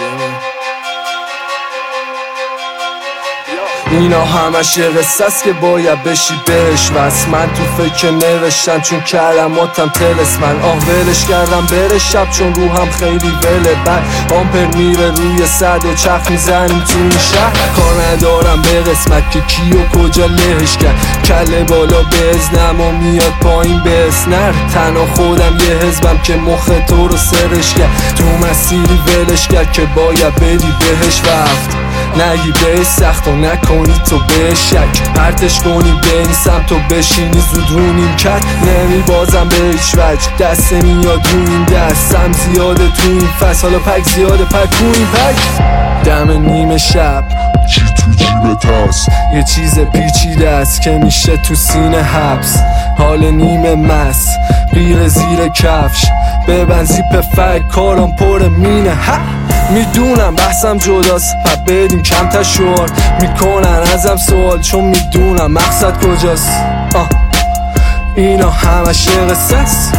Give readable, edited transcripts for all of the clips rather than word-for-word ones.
اینا همش یه قصه است که باید بشی بهش وصل. من تو فکر نوشتن چون کلماتم تلسمن. ولش کردم بره شب چون روحم خیلی وله. بعد آمپر میره روی 100 و چرخ میزنیم تو این شهر. کار ندارم به قسمت که کی و کجا لهش کرد. کله بالا به ازنم و میاد پایین به اسنر. تنها خودم یه حزبم که مخ تو رو سرش کرد. تو مسیری ولش کرد که باید بدی بهش وقت. نگی به سخت و نکنی تو به شک. پرتش کنی به این سمت و بشینی زود رو نیمکت. نمی بازم به هیچ وجه دست میاد رو این دستم زیاده تو این فصل. حالا پک زیاده پک تو این پک. دم نیمه شب چی تو جیبت هست؟ یه چیز پیچیده است که میشه تو سینه حبس. حال نیمه مست غیر زیر کفش. ببند زیپ فک کارم پر مینه. میدونم بحثم جداست و بدیم کم تشوار. میکنن ازم سوال چون میدونم مقصد کجاست. اینا همش یه قصه است.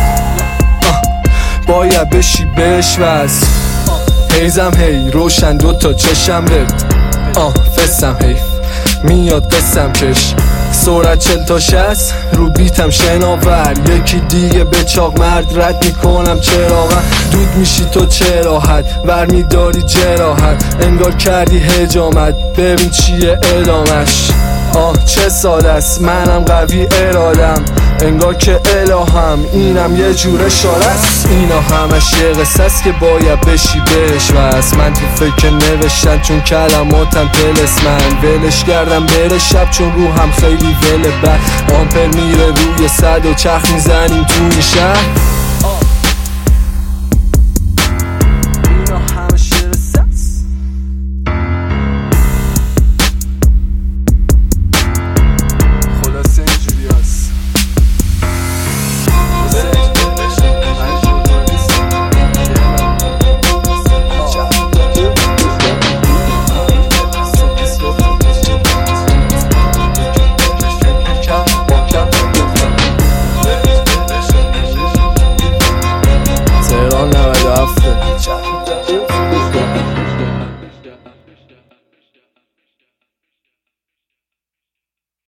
باید بشی بهش وصل. هیزم هی روشن دوتا چشم رد. فسم حیف میاد قسم کش. سرعت 40 تا 60 رو بیتم شناور. یکی دیگه به چاق مرد رد میکنم چراغم. دود میشی تو چه راحت ور میداری جراحت. انگار کردی هجامت ببین چیه ادامش. چه ساده است منم قوی ارادم. انگار که الهام اینم یه جور اشاره است. اینا همش یه قصه است که باید بشی بهش وصل. من تو فکر نوشتن چون کلماتم تلسمن. ولش کردم بره شب چون روحم خیلی وله. بعد آمپر میره روی 100 و چرخ میزنیم تو این شهر.